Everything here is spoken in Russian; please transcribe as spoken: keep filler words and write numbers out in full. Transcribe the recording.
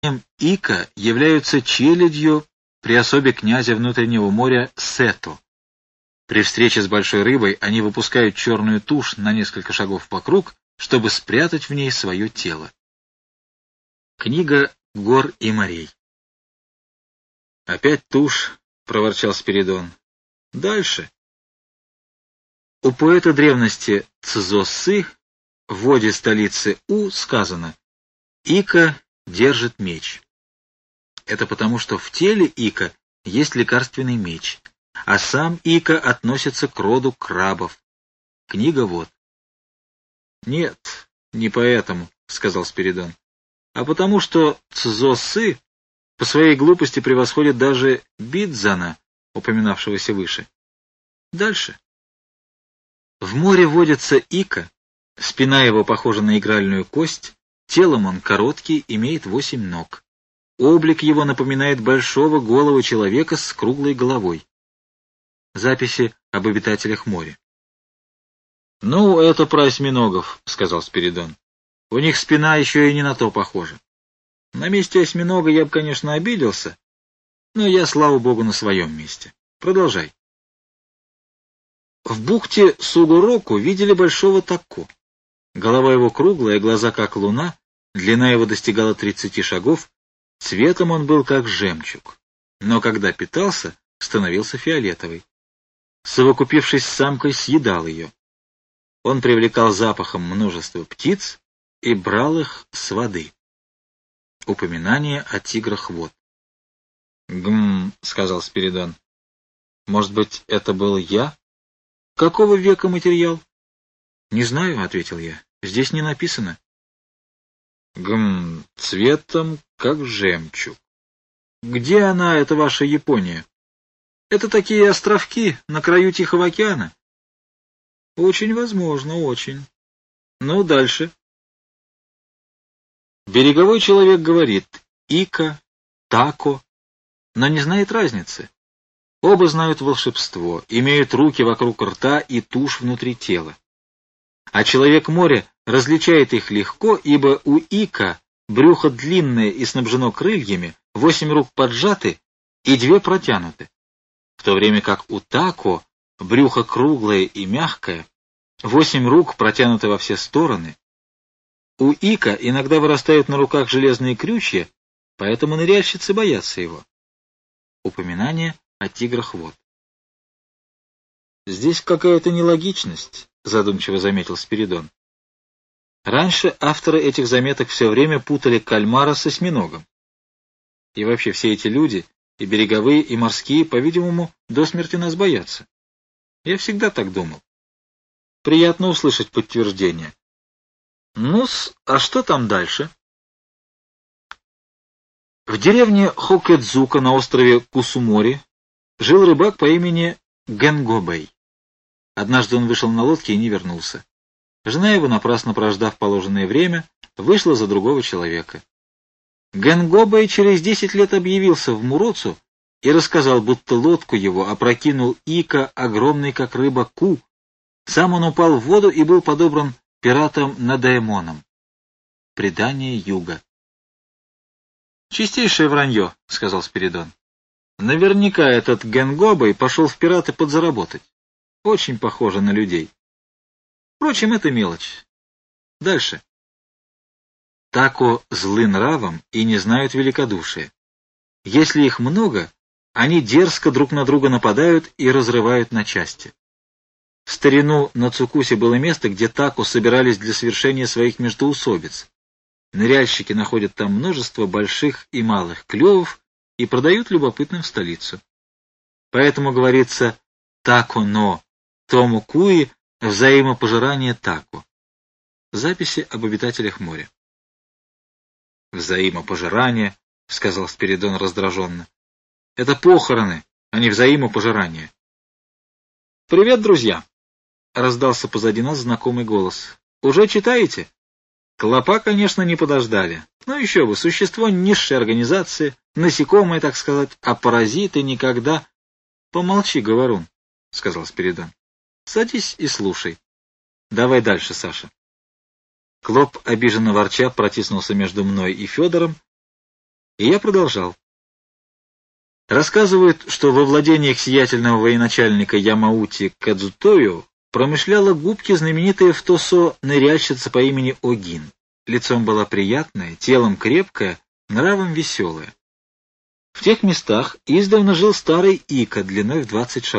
Ика являются челядью при особе князя внутреннего моря Сето. При встрече с большой рыбой они выпускают черную тушь на несколько шагов вокруг, чтобы спрятать в ней свое тело. Книга гор и морей. «Опять тушь», — проворчал Спиридон. «Дальше». У поэта древности Цзосы в воде столицы У сказано: «Ика держит меч». Это потому, что в теле Ика есть лекарственный меч, а сам Ика относится к роду крабов. Книга вот. «Нет, не поэтому», — сказал Спиридон, — «а потому, что Цзосы по своей глупости превосходит даже Бидзана, упоминавшегося выше. Дальше. В море водится Ика, спина его похожа на игральную кость, телом он короткий, имеет восемь ног. Облик его напоминает большого голого человека с круглой головой. Записи об обитателях моря. «Ну, это про осьминогов», — сказал Спиридон. «У них спина еще и не на то похожа. На месте осьминога я бы, конечно, обиделся, но я, слава богу, на своем месте. Продолжай». В бухте Сугуроку видели большого тако. Голова его круглая, глаза как луна, длина его достигала тридцати шагов, цветом он был как жемчуг, но когда питался, становился фиолетовый. Совокупившись с самкой, съедал ее. Он привлекал запахом множество птиц и брал их с воды. Упоминание о тиграх вод. «Гм», — сказал Спиридон. «Может быть, это был я? Какого века материал?» «Не знаю», — ответил я. «Здесь не написано». «Гм, цветом, как жемчуг. Где она, эта ваша Япония? Это такие островки на краю Тихого океана?» «Очень возможно, очень. Ну, дальше». Береговой человек говорит «ика», «тако», но не знает разницы. Оба знают волшебство, имеют руки вокруг рта и тушь внутри тела. А человек моря различает их легко, ибо у ика брюхо длинное и снабжено крыльями, восемь рук поджаты и две протянуты, в то время как у тако брюхо круглое и мягкое, восемь рук протянуты во все стороны. У ика иногда вырастают на руках железные крючья, поэтому ныряльщицы боятся его. Упоминание о тиграх вод. «Здесь какая-то нелогичность», — задумчиво заметил Спиридон. «Раньше авторы этих заметок все время путали кальмара с осьминогом. И вообще все эти люди, и береговые, и морские, по-видимому, до смерти нас боятся. Я всегда так думал. Приятно услышать подтверждение. Ну-с, а что там дальше?» В деревне Хокэдзука на острове Кусумори жил рыбак по имени Генгобэй. Однажды он вышел на лодке и не вернулся. Жена его, напрасно прождав положенное время, вышла за другого человека. Генгобэй через десять лет объявился в Муроцу и рассказал, будто лодку его опрокинул ика, огромный как рыба Ку. Сам он упал в воду и был подобран пиратом Надаэмоном. Предание юга. «Чистейшее вранье», — сказал Спиридон. «Наверняка этот Генгобэй пошел в пираты подзаработать. Очень похоже на людей. Впрочем, это мелочь. Дальше. Тако злы нравом и не знают великодушия. Если их много, они дерзко друг на друга нападают и разрывают на части. В старину на Цукусе было место, где тако собирались для совершения своих междоусобиц. Ныряльщики находят там множество больших и малых клювов и продают любопытным в столицу. Поэтому говорится «тако-но», «тому куи», «взаимопожирание тако». Записи об обитателях моря. «Взаимопожирание», — сказал Спиридон раздраженно. «Это похороны, а не взаимопожирание». «Привет, друзья!» — раздался позади нас знакомый голос. «Уже читаете?» Клопа, конечно, не подождали. Но еще бы, существо низшей организации, насекомое, так сказать, а паразиты никогда... — Помолчи, говорун, — сказал Спиридон. — Садись и слушай. Давай дальше, Саша. Клоп, обиженно ворча, протиснулся между мной и Федором И я продолжал. Рассказывают, что во владениях сиятельного военачальника Ямаути Кадзутою промышляла губки знаменитая в Тосо ныряльщица по имени Огин. Лицом была приятная, телом крепкая, нравом веселая. В тех местах издавна жил старый Ика длиной в двадцать шагов.